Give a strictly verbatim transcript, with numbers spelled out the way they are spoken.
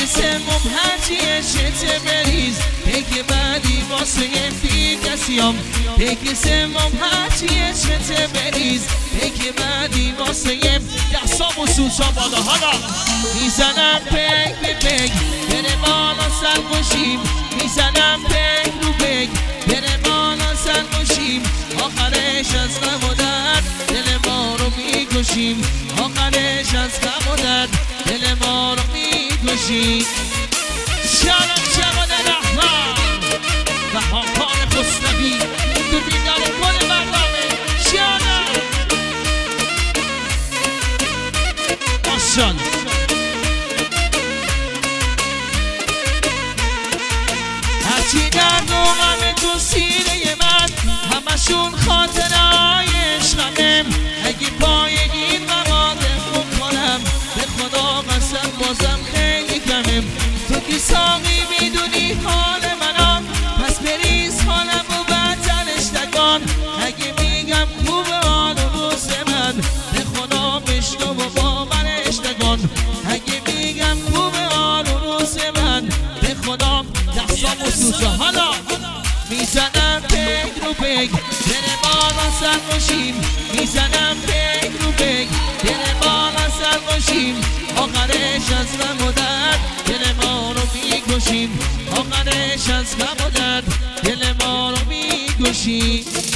سمم هرچیه شته بریز پیک بعدی واسه بی کسیم پیک سمم هرچیه شته بریز پیک بعدی واسه دستام و سوسا بالا حالا میزنم پیک به پیک بره بالا سر باشیم میزنم پیک رو پیک بره بالا سر باشیم آخرش از غم و درد دل ما رو میکشیم آخرش از غم و درد دل ما رو میکشیم شرم شبان رحمان و حاکان خسروی تو بیدار کل مردمه شرم آشان هرچی درد و غم تو سینه من همشون خاطرهای عشقمه اگه پای این مواده خوب کنم به خدا قسم بازم خیلی کمه تو که ساقی میدونی حال منم پس بریز حالم و بدترش نکن اگه میگم خوبه حال و روز من به خدا بشنو و باورش نکن اگه میگم خوبه حال و روز من به خدا دستام و سوزه حالا میزنم پیک رو پیک دل بالا سر باشیم میزنم پیک رو پیک دل بالا سر باشیم آخرش از غم و درد دل ما رو میکشیم آخرش از غم و درد دل ما رو میکشیم